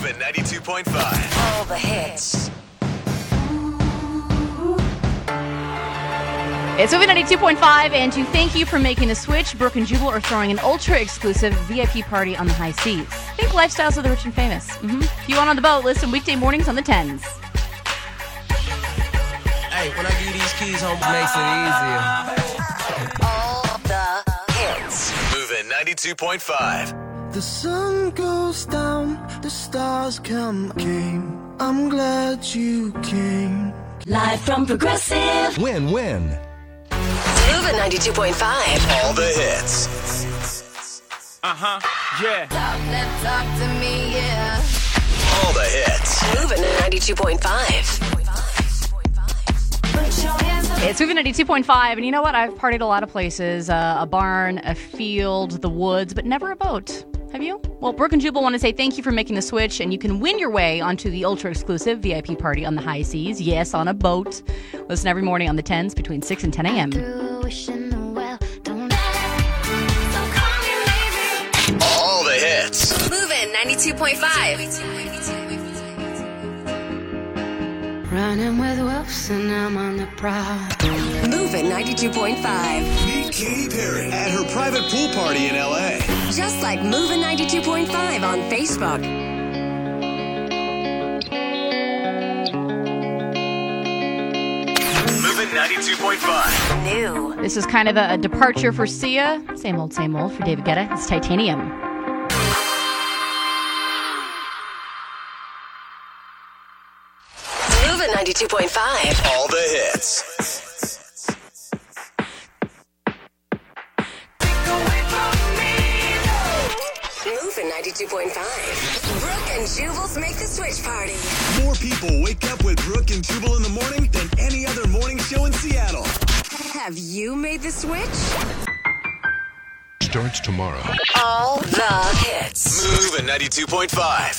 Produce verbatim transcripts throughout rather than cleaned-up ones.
Moving ninety-two point five. All the hits. It's Moving ninety-two point five, and to thank you for making the switch, Brooke and Jubal are throwing an ultra-exclusive V I P party on the high seas. Think lifestyles of the rich and famous. Mm-hmm. If you want on the boat, listen weekday mornings on the tens. Hey, when I give you these keys, home makes it easier. All the hits. Moving ninety-two point five. The sun goes down, the stars come came. I'm glad you came. Live from Progressive. Win, win. Moving ninety-two point five. All the hits. Uh-huh, yeah. Talk, let's talk to me, yeah. All the hits. Moving ninety-two point five. It's Moving ninety-two point five, and you know what? I've partied a lot of places. Uh, a barn, a field, the woods, but never a boat. Have you? Well, Brooke and Jubal want to say thank you for making the switch, and you can win your way onto the ultra-exclusive V I P party on the high seas. Yes, on a boat. Listen every morning on the tens between six and ten a.m. All the hits. Moving ninety-two point five. Running with wolves and I'm on the prowl. Moving ninety-two point five. Meet Katy Perry at her private pool party in L A. Just like Moving ninety-two point five on Facebook. Moving ninety-two point five. New. This is kind of a, a departure for Sia. Same old, same old for David Guetta. It's Titanium. Moving ninety-two point five. All the hits. Moving ninety-two point five. Brooke and Jubal's Make the Switch Party. More people wake up with Brooke and Jubal in the morning than any other morning show in Seattle. Have you made the switch? Starts tomorrow. All the hits. Moving ninety-two point five.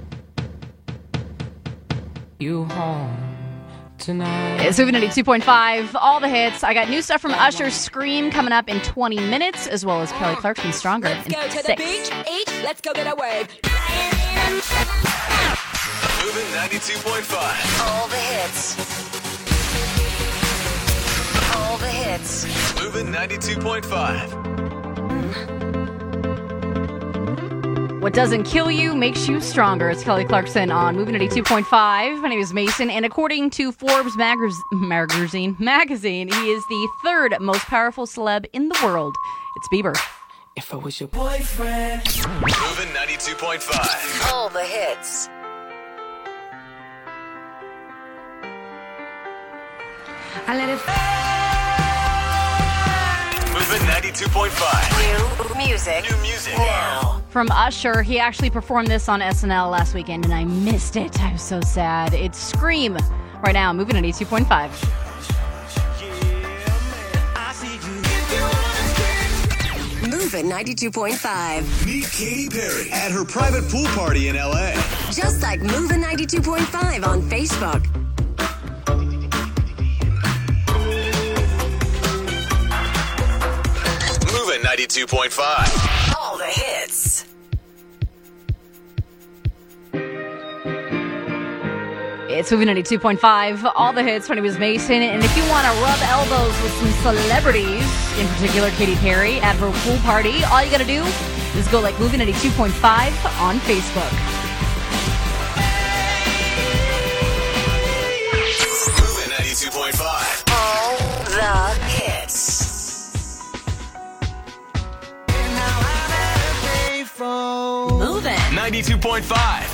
You home tonight. It's Moving ninety-two point five. All the hits. I got new stuff from Usher's Scream coming up in twenty minutes, as well as Kelly Clarkson's Stronger in Go to six. the beach, eat, let's go get a wave. Moving ninety-two point five. All the hits. All the hits. Moving ninety-two point five. What doesn't kill you makes you stronger. It's Kelly Clarkson on Moving ninety-two point five. My name is Mason, and according to Forbes magaz- magazine, magazine, he is the third most powerful celeb in the world. It's Bieber. If I was your boyfriend. Moving ninety-two point five. All the hits. I let it Moving ninety-two point five. New music. New music. Now. From Usher, he actually performed this on S N L last weekend, and I missed it. I was so sad. It's Scream right now, Moving ninety-two point five. Moving ninety-two point five. Meet Katy Perry at her private pool party in L A. Just like Moving ninety-two point five on Facebook. Moving ninety-two point five. All the hits. It's Moving ninety-two point five. All the hits. My name is Mason. And if you want to rub elbows with some celebrities, in particular Katy Perry, at her pool party, all you got to do is go like Moving ninety-two point five on Facebook. Moving ninety-two point five. All the hits. Moving. ninety-two point five.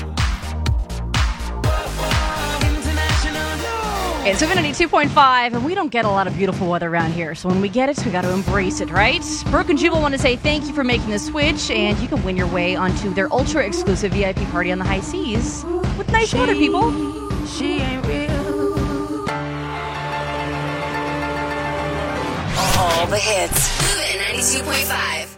It's Moving ninety-two point five, and we don't get a lot of beautiful weather around here, so when we get it, we got to embrace it, right? Brooke and Jubal want to say thank you for making the switch, and you can win your way onto their ultra-exclusive V I P party on the high seas with nice weather, people. She ain't real. All the hits. Moving ninety-two point five.